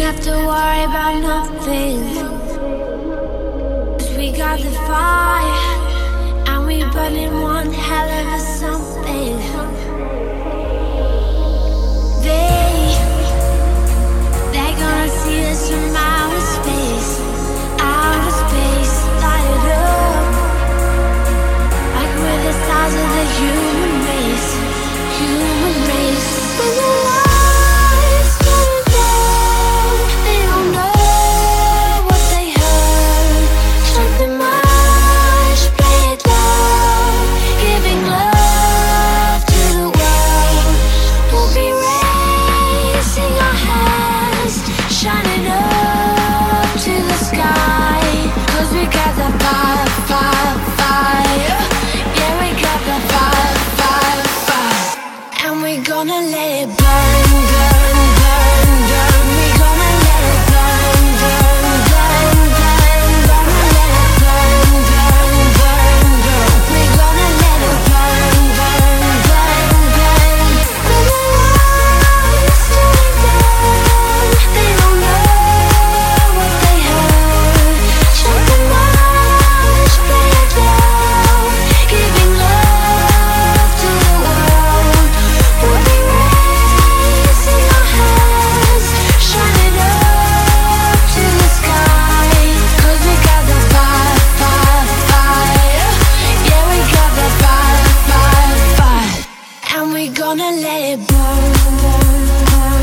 have to worry about nothing. 'Cause we got the fire, and we burning one hell of a something. They're gonna see us from outer space, light it up, like we're the stars of the human race. When the lights turn down, they don't know what they heard. Something much, play it loud, giving love to the world. We'll be raising our hands, shining up to the sky. 'Cause we got the fire, fire, fire. Yeah, we got the fire, fire, fire. And we're gonna let it burn, burn, burn, burn. We're gonna let it burn, burn, burn, burn. Gonna let it burn, burn, burn, burn. We're gonna let it burn, burn, burn, burn. When the lights turn down, they don't know what they heard. Something much, play it loud, giving love to the world. We'll be raising our hands, shining up to the sky. 'Cause we got the fire, fire, fire. Yeah, we got the fire, fire, fire. And we're gonna let it burn, burn, burn,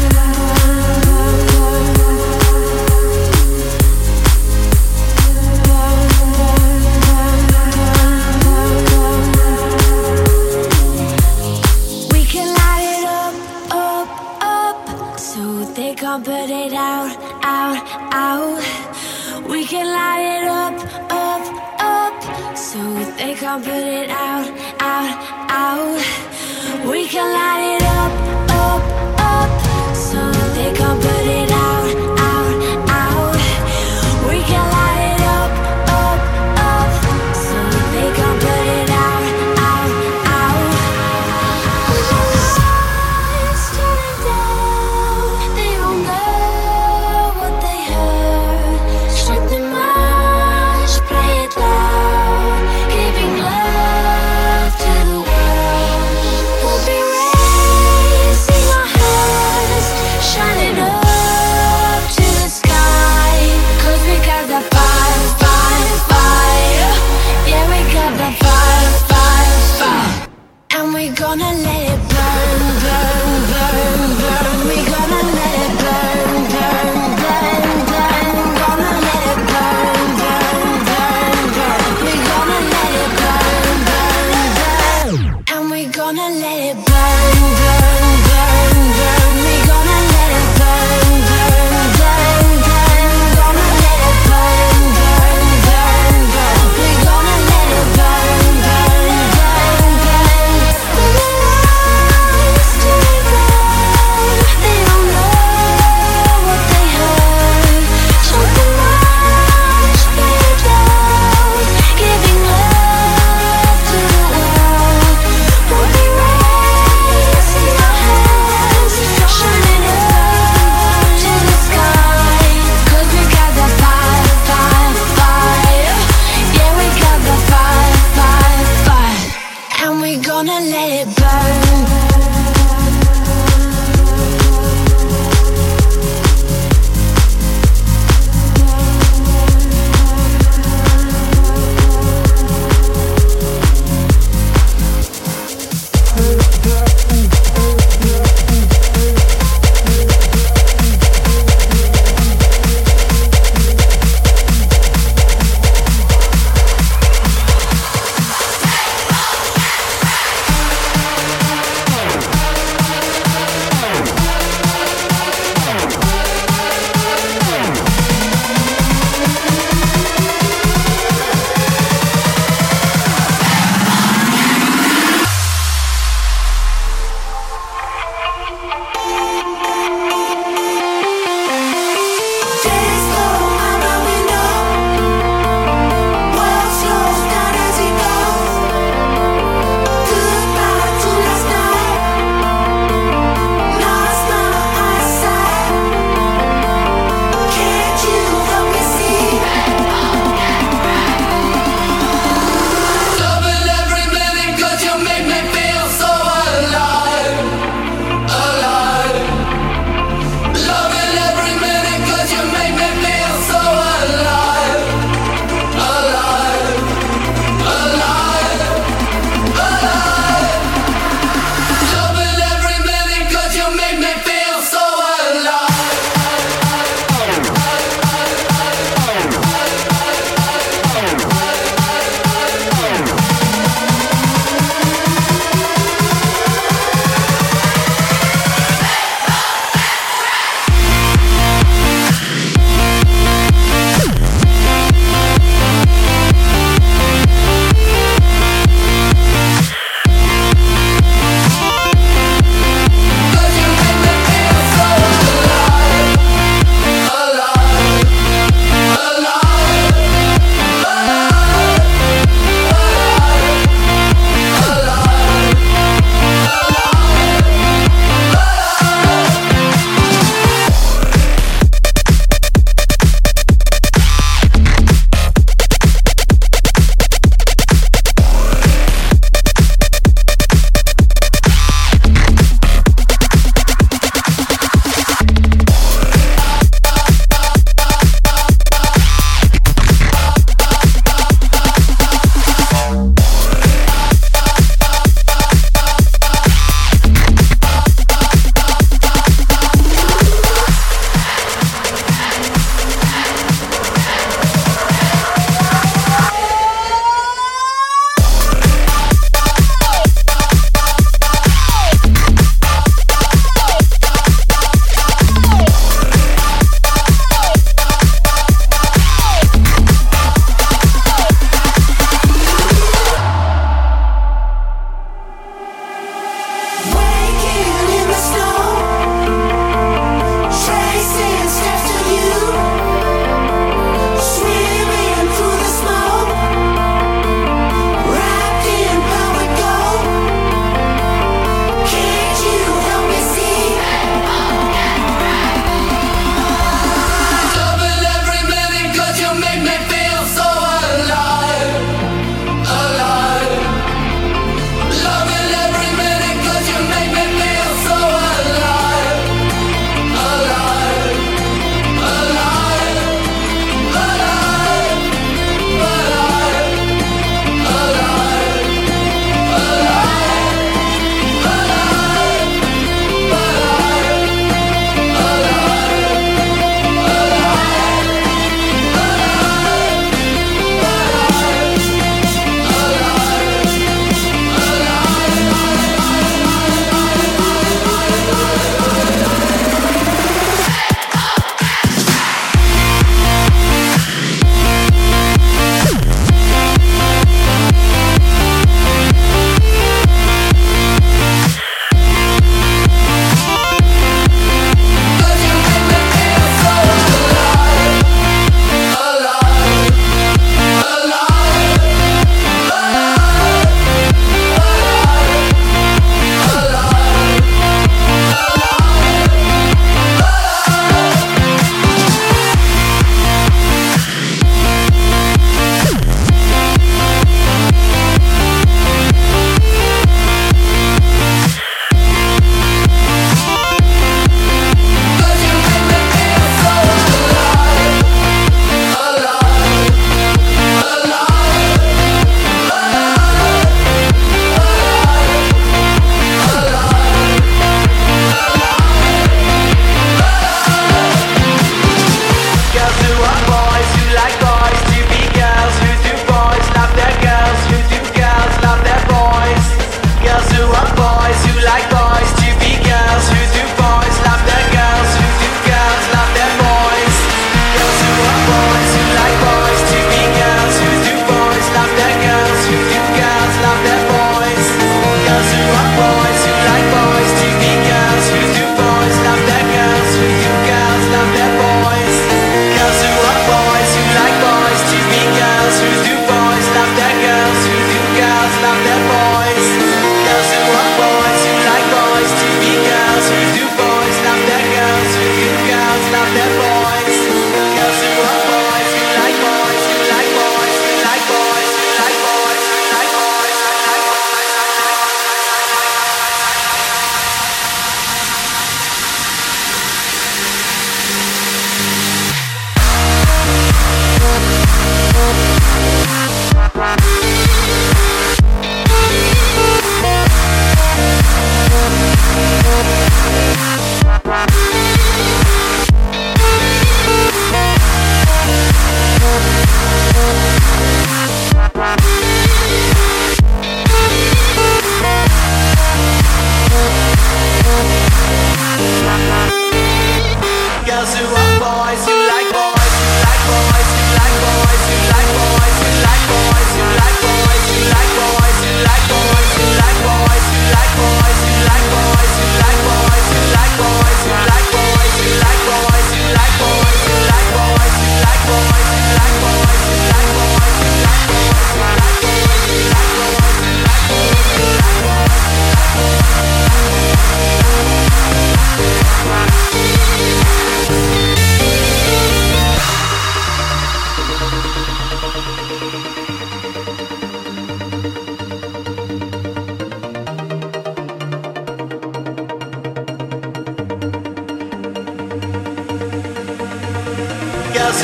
we can light it up, up, up, so they can't put it out, out, out. We can light it up, up, up, so they can't put it out, out, out. We can light it up, up, up, so they can't put it out, out, out. We can light it up, up, so they can't put it out, out, out. When the lights turn down, they don't know what they heard. Something much, play it loud, giving love to the world. We'll be raising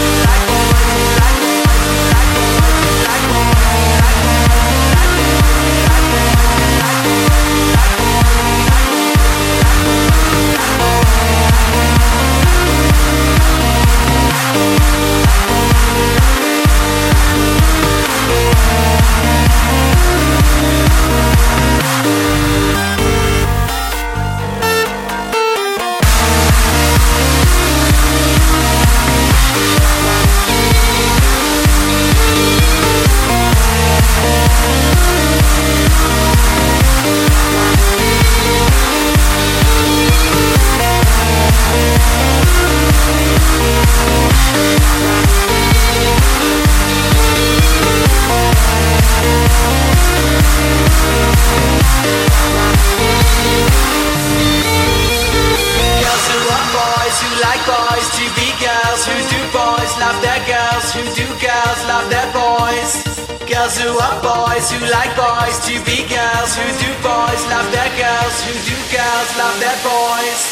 Girls who are boys who like boys to be girls who do boys love their girls who do girls love their boys.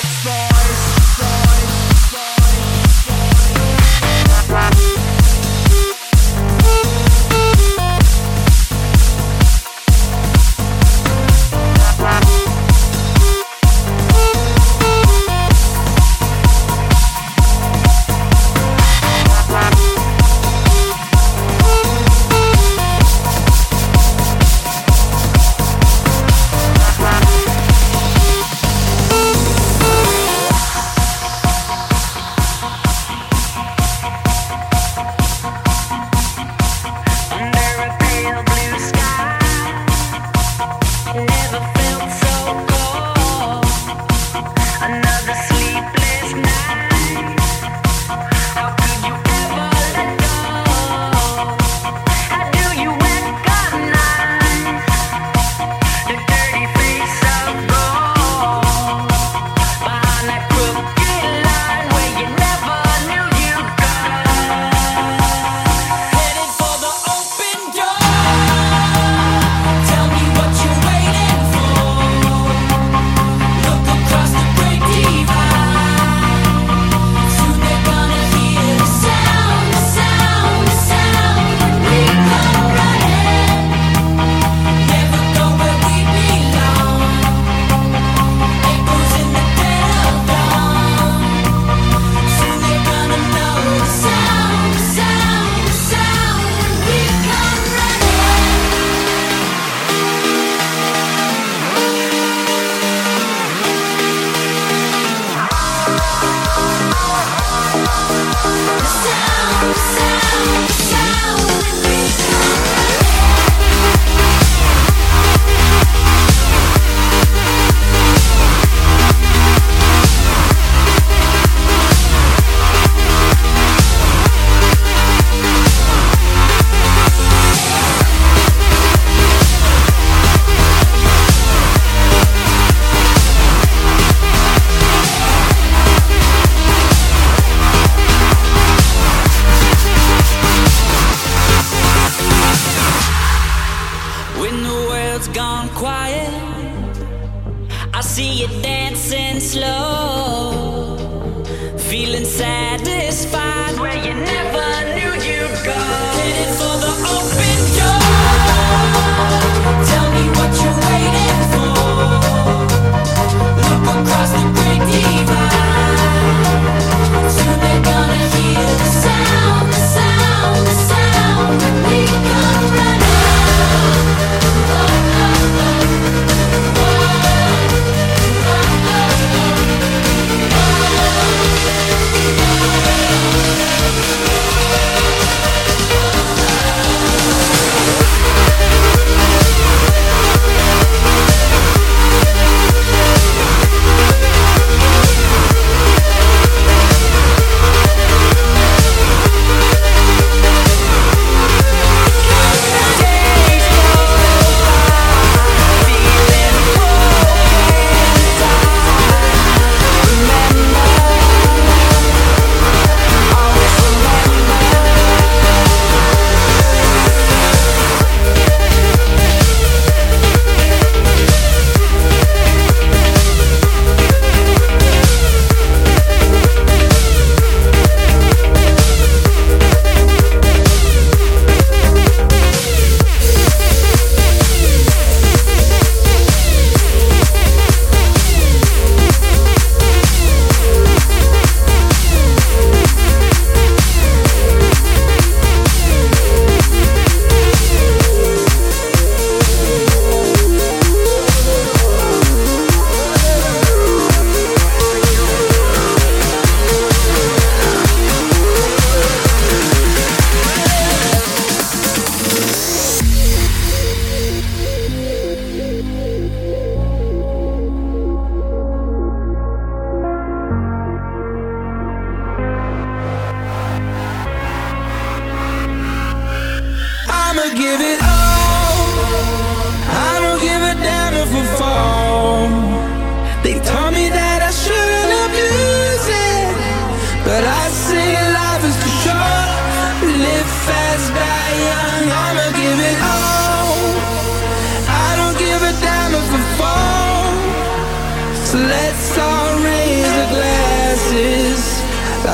Across the great divide.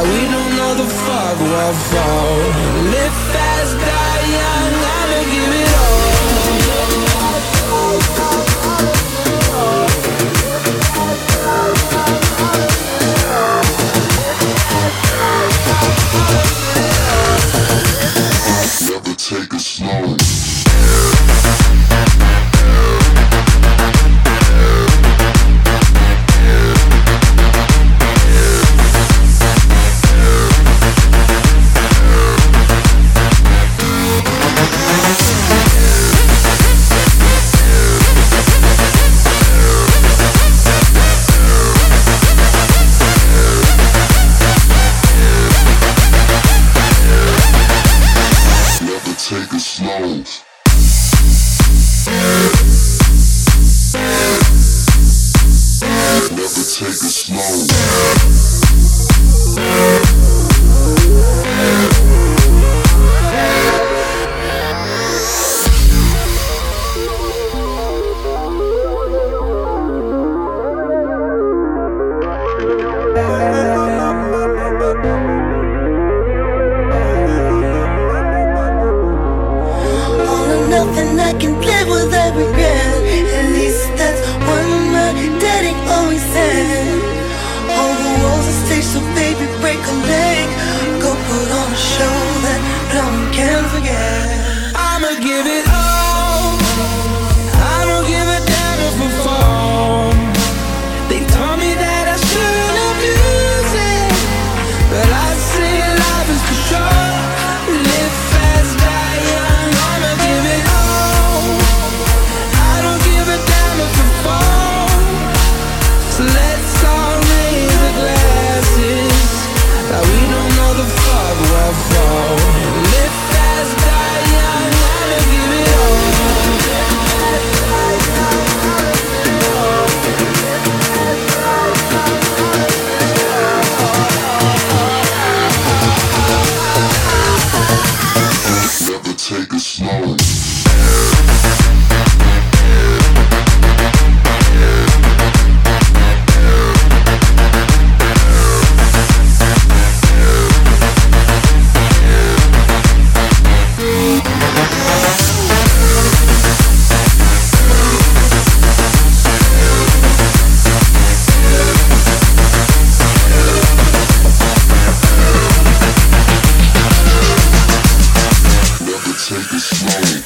we don't know the fuck we're for. Live fast, die young, I'ma give it all. Never take it slow. Take it slow. Never take it slow. Nothing I can live without regret. At least that's what my daddy always said. All the walls are stage, so baby break a leg. Go put on a show that no one can forget. I'ma give it all. I don't give a damn if I fall. They told me that I shouldn't abuse it, but I say life is too short. Live fast, die young. I'ma give it all. I don't give a damn if I fall. So let's all raise the glasses that we don't know the fuck we're for. Live fast, die young. I'ma give it all. Never take it slow. Take it slow.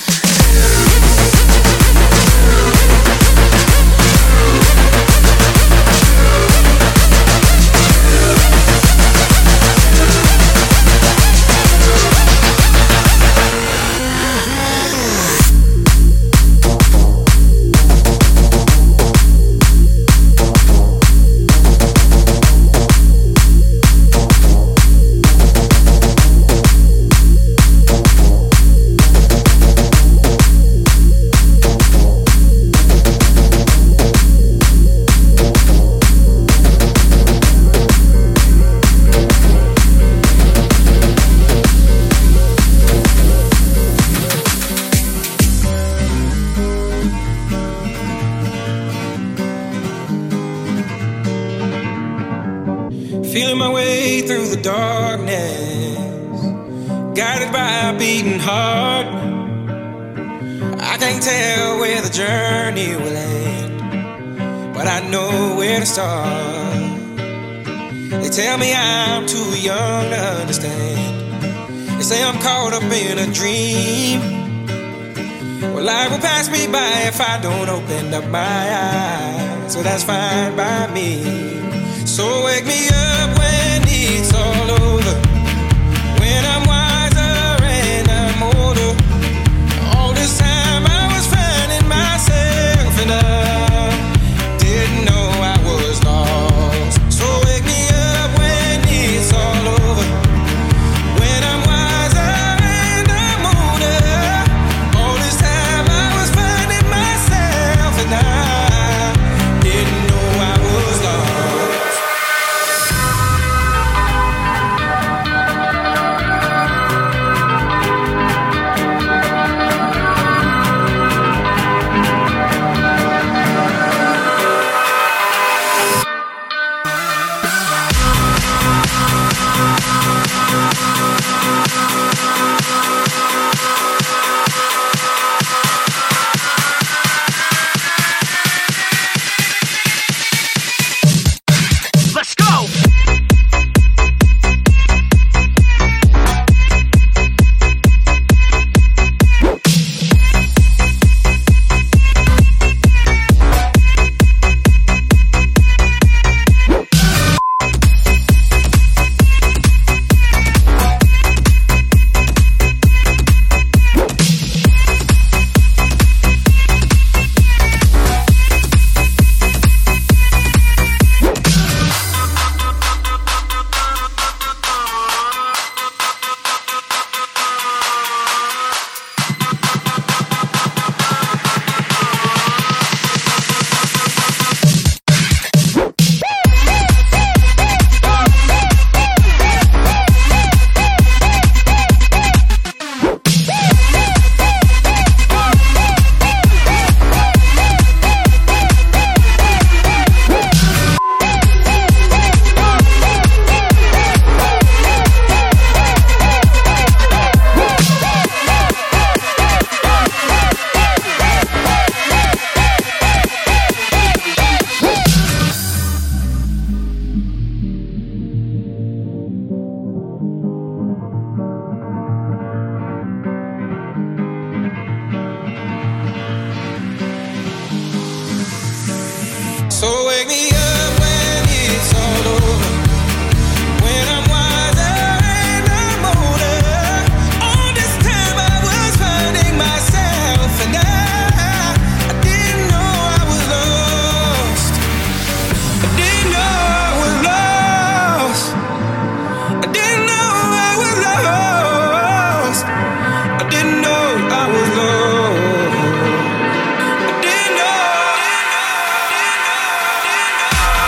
Feeling my way through the darkness, guided by a beating heart. I can't tell where the journey will end, but I know where to start. They tell me I'm too young to understand. They say I'm caught up in a dream. Well, life will pass me by if I don't open up my eyes, so that's fine by me. So wake me up when it's all over, when I'm wiser and I'm older. All this time I was finding myself and I didn't know I was lost. So wake me up when it's all over, when I'm wiser and I'm older. All this time I was finding myself and I didn't know I was lost. So wake me up when it's all over, when I'm wiser and I'm older. All this time I was finding myself, and I didn't know I was lost. I didn't know I was lost. I didn't know I was lost. I didn't know I was lost. I didn't know.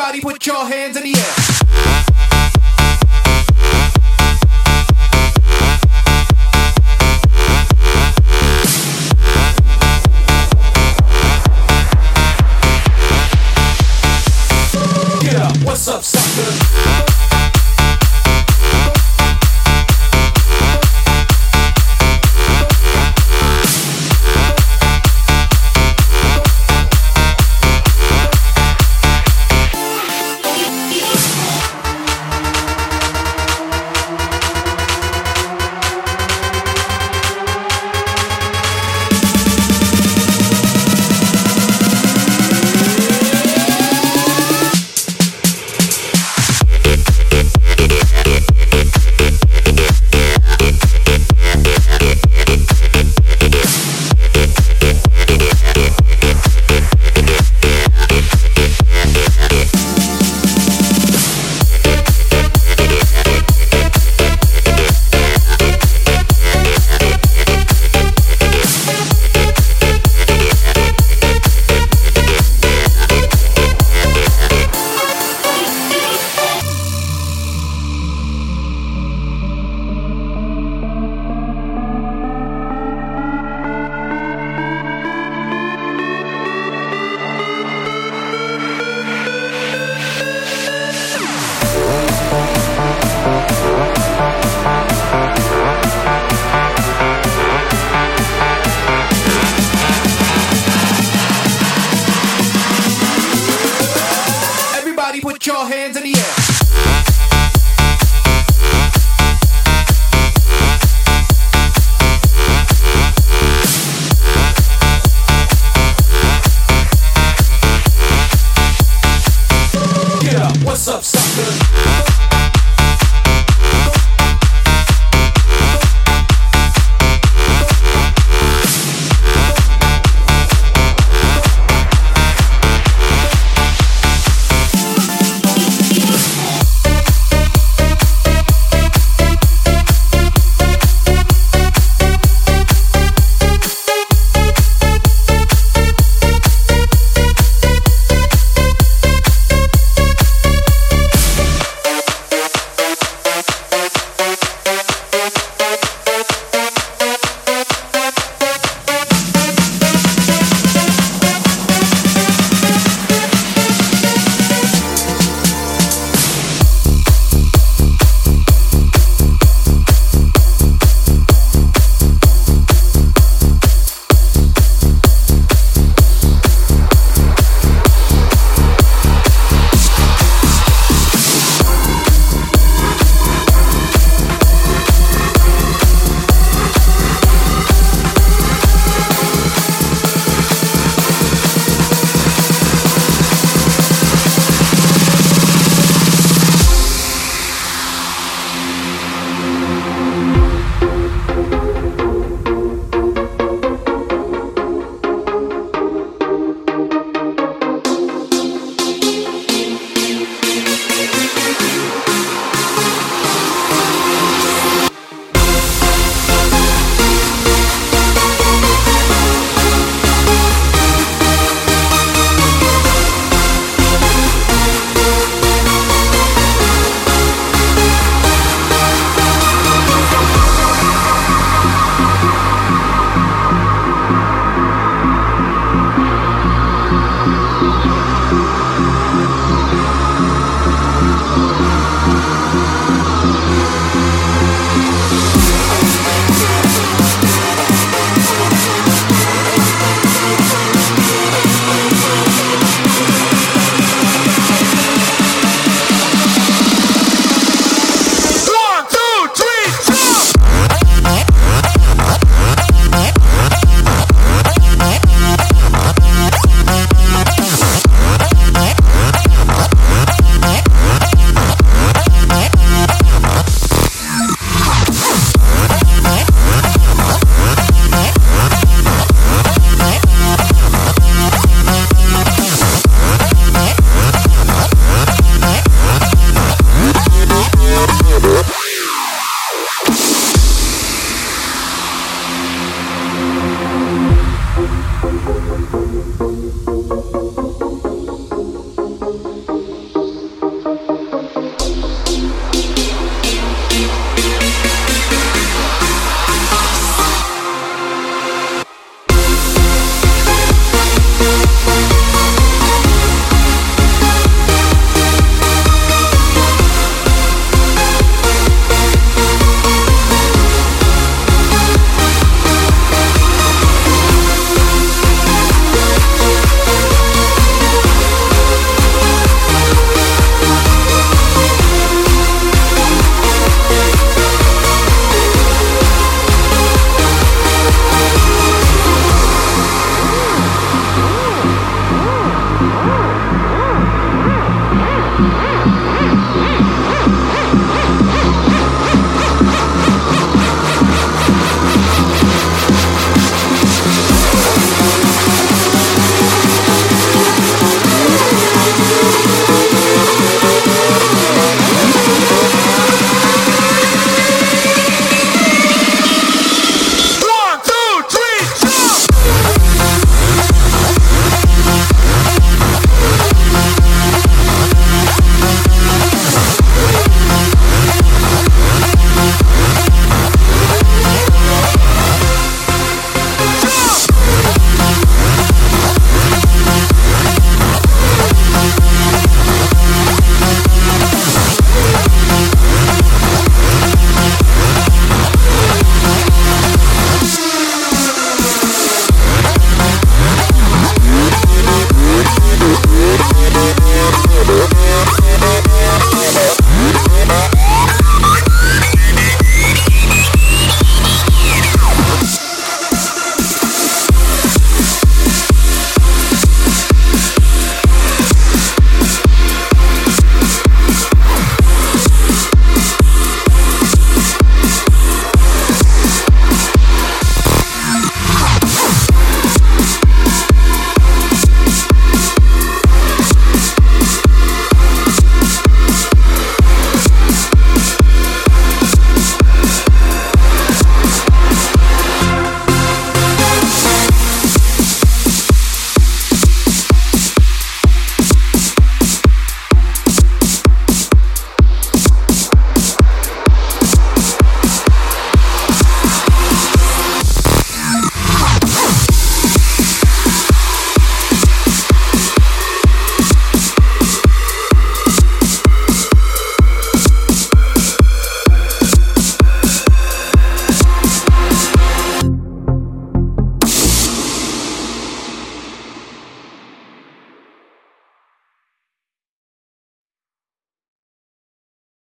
Everybody put your hands in the air. Get up, what's up, sucker? Put your hands in the air.